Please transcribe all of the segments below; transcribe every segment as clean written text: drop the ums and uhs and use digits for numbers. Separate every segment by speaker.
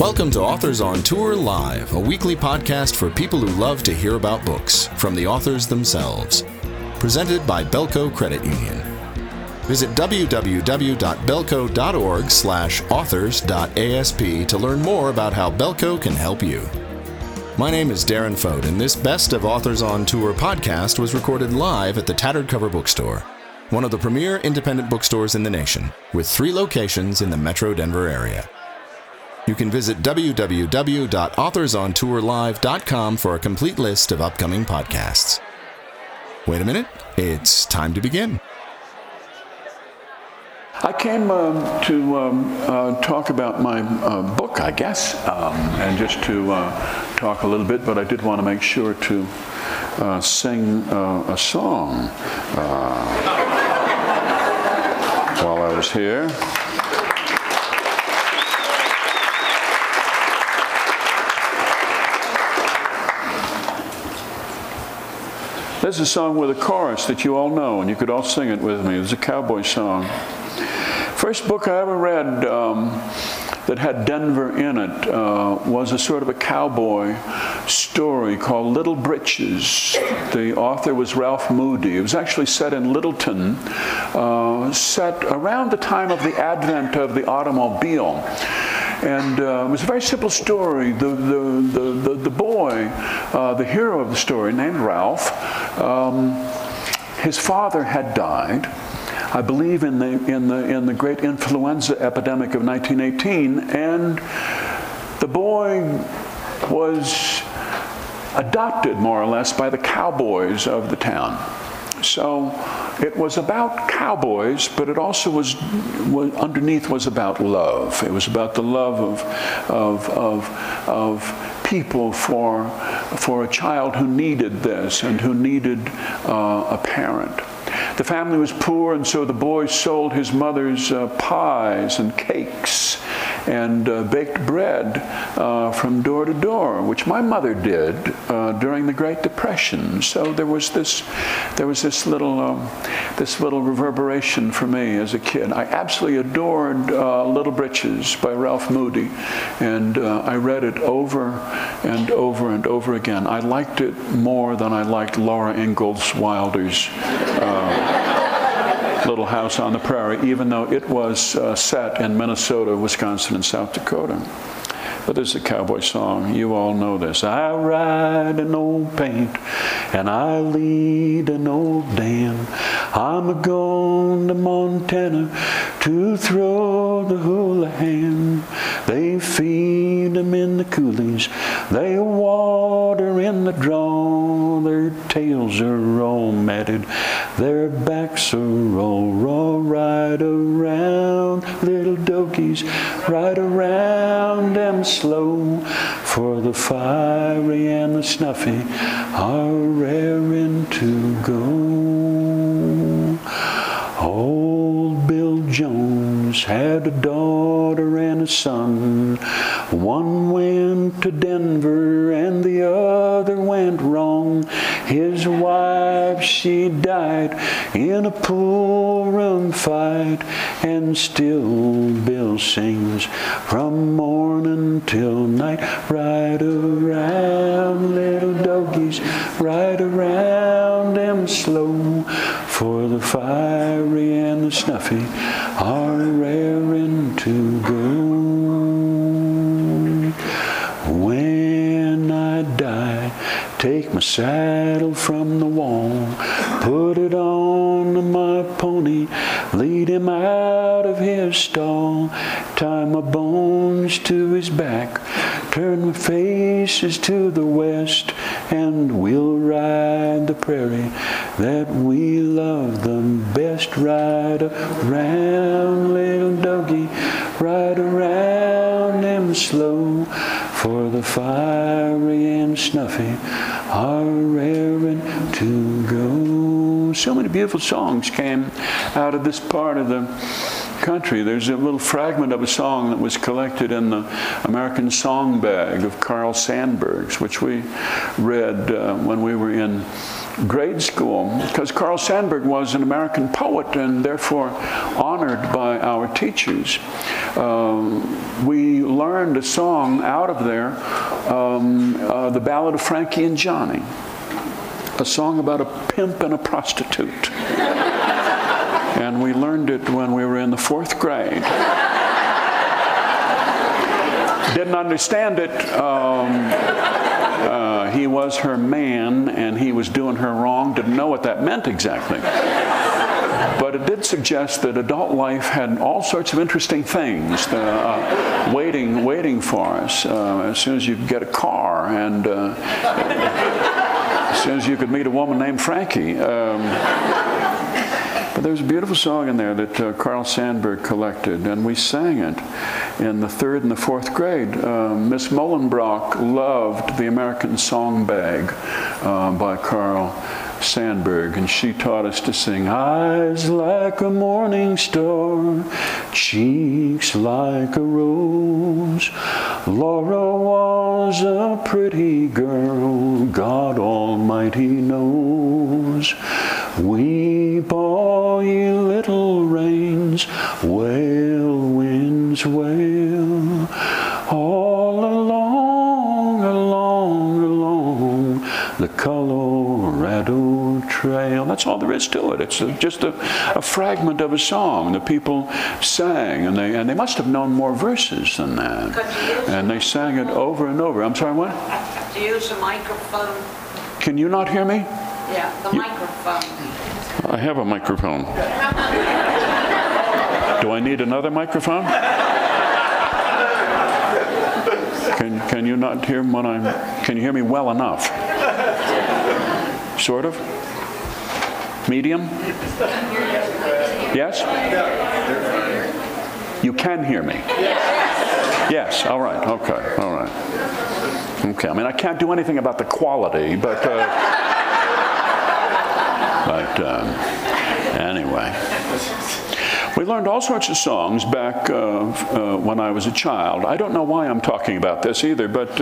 Speaker 1: Welcome to Authors on Tour Live, a weekly podcast for people who love to hear about books from the authors themselves. Presented by Belco Credit Union. Visit www.belco.org/authors.asp to learn more about how Belco can help you. My name is Darren Fote, and this Best of Authors on Tour podcast was recorded live at the Tattered Cover Bookstore, one of the premier independent bookstores in the nation, with 3 locations in the Metro Denver area. You can visit www.authorsontourlive.com for a complete list of upcoming podcasts. Wait a minute, it's time to begin.
Speaker 2: I came to talk about my book, I guess, and just to talk a little bit, but I did want to make sure to sing a song while I was here. This is a song with a chorus that you all know, and you could all sing it with me. It's a cowboy song. First book I ever read that had Denver in it was a sort of a cowboy story called Little Britches. The author was Ralph Moody. It was actually set in Littleton, set around the time of the advent of the automobile. And it was a very simple story. The boy, the hero of the story, named Ralph, his father had died, I believe in the great influenza epidemic of 1918, and the boy was adopted more or less by the cowboys of the town. So it was about cowboys, but it also was underneath was about love. It was about the love of people for a child who needed this and who needed a parent. The family was poor, and so the boy sold his mother's pies and cakes and baked bread from door to door, which my mother did during the Great Depression. So there was this little reverberation for me as a kid. I absolutely adored Little Britches by Ralph Moody, and I read it over and over and over again. I liked it more than I liked Laura Ingalls Wilder's Little House on the Prairie, even though it was set in Minnesota, Wisconsin, and South Dakota. But this is a cowboy song. You all know this. I ride an old paint and I lead an old dam. I'm a-going to Montana to throw the hula-hand. They feed them in the coulees. They water in the draw. Their tails are all matted. Their backs are all raw. Right around, little dogies, right around them slow, for the fiery and the snuffy are raring to go. Old Bill Jones had a daughter and a son. One went to Denver and the other went wrong. His wife, she died in a pool room fight, and still Bill sings from morning till night. Right around, little dogies, right around them slow, for the fiery and the snuffy are raring to go. When I die, take my saddle from the wall, put it on my pony, lead him out of his stall, tie my bones to his back, turn my faces to the west, and we'll ride the prairie that we love the best. Ride around, little doggy, ride around them slow, for the fiery and snuffy are raring to go. so many beautiful songs came out of this part of the country. There's a little fragment of a song that was collected in the American Song Bag of Carl Sandburg's, which we read when we were in grade school, because Carl Sandburg was an American poet and therefore honored by our teachers. We learned a song out of there, the Ballad of Frankie and Johnny, a song about a pimp and a prostitute. And we learned it when we were in the 4th grade. Didn't understand it. He was her man, and he was doing her wrong. Didn't know what that meant exactly. But it did suggest that adult life had all sorts of interesting things waiting for us. As soon as you could get a car, and as soon as you could meet a woman named Frankie. But there's a beautiful song in there that Carl Sandburg collected, and we sang it in the 3rd and the 4th grade. Miss Mullenbrock loved the American Song Bag by Carl Sandburg, and she taught us to sing, eyes like a morning star, cheeks like a rose. Laura was a pretty girl, God Almighty knows. Weep all ye little rains, wail winds wail, all along the Colorado Trail. That's all there is to it. It's just a fragment of a song that people sang, and they must have known more verses than that. And they sang it over and over. I'm sorry, what?
Speaker 3: Do you use a microphone?
Speaker 2: Can you not hear me?
Speaker 3: Yeah, the microphone.
Speaker 2: I have a microphone. Do I need another microphone? Can you not hear when can you hear me well enough? Sort of? Medium? Yes? You can hear me? Yes, all right, okay, all right. Okay, I mean, I can't do anything about the quality, but anyway. We learned all sorts of songs back when I was a child. I don't know why I'm talking about this either, but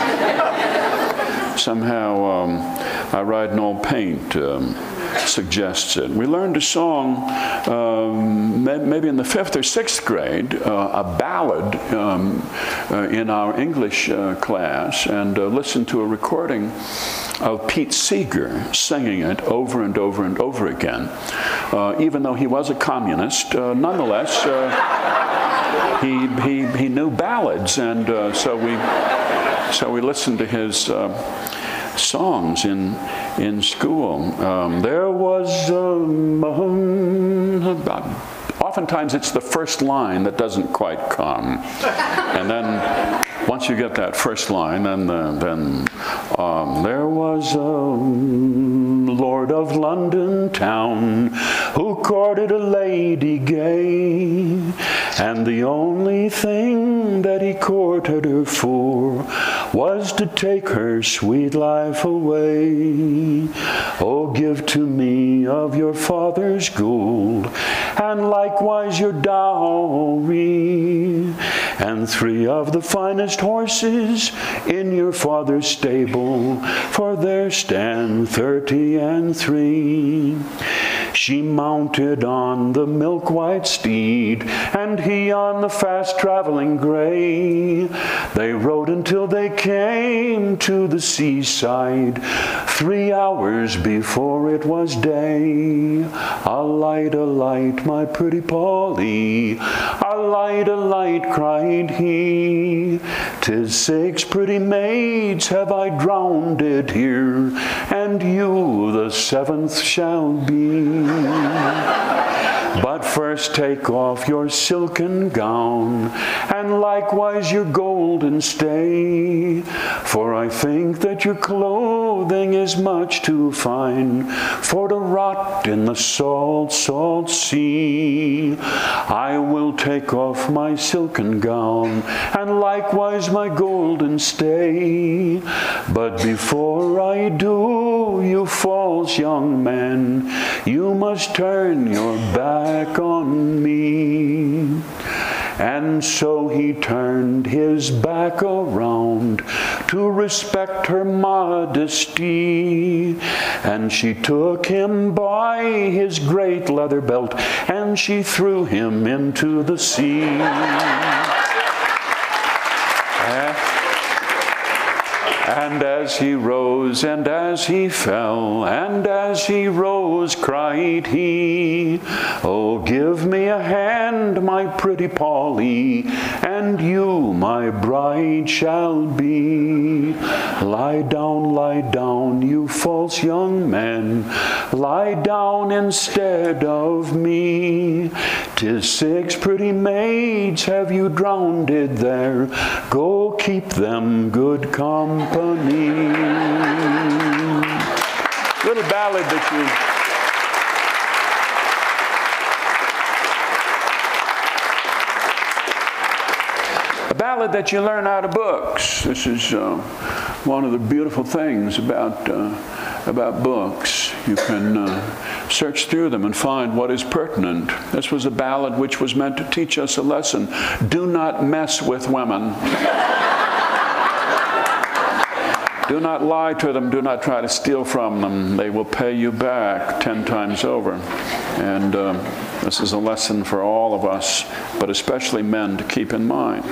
Speaker 2: somehow I Ride an Old Paint suggests it. We learned a song maybe in the 5th or 6th grade, a ballad in our English class, and listened to a recording of Pete Seeger singing it over and over and over again. Even though he was a communist, nonetheless, he knew ballads, and so we listened to his songs in school. There was oftentimes it's the first line that doesn't quite come, and then once you get that first line, then there was a lord of London town who courted a lady gay, and the only thing that he courted her for was to take her sweet life away. Oh, give to me of your father's gold, and likewise your dowry, and 3 of the finest horses in your father's stable, for there stand 33. She mounted on the milk-white steed, and he on the fast-traveling gray. They rode until they came to the seaside, 3 hours before it was day. Alight, my pretty Polly, alight, cried he. 'Tis 6 pretty maids have I drowned it here, and you the 7th shall be. But first take off your silken gown, and likewise your golden stay, for I think that your clothes clothing is much too fine for to rot in the salt, salt sea. I will take off my silken gown and likewise my golden stay. But before I do, you false young man, you must turn your back on me. And so he turned his back around to respect her modesty. And she took him by his great leather belt, and she threw him into the sea. And as he rose, and as he fell, and as he rose, cried he, "Oh, give me a hand, my pretty Polly, and you my bride shall be. Lie down, you false young man, lie down instead of me. 'Tis 6 pretty maids have you drowned there, go keep them good company." Little ballad that you learn out of books. This is one of the beautiful things about books. You can search through them and find what is pertinent. This was a ballad which was meant to teach us a lesson. Do not mess with women. Do not lie to them. Do not try to steal from them. They will pay you back 10 times over. And this is a lesson for all of us, but especially men, to keep in mind.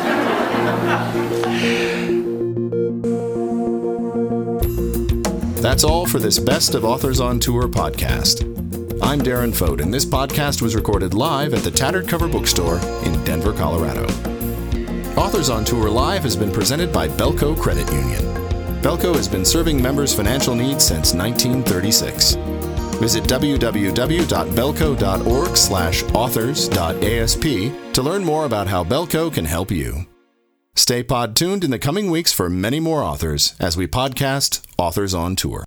Speaker 1: That's all for this Best of Authors on Tour podcast. I'm Darren Fote, and this podcast was recorded live at the Tattered Cover Bookstore in Denver, Colorado. Authors on Tour Live has been presented by Belco Credit Union. Belco has been serving members' financial needs since 1936. Visit www.belco.org/authors.asp to learn more about how Belco can help you. Stay pod tuned in the coming weeks for many more authors as we podcast Authors on Tour.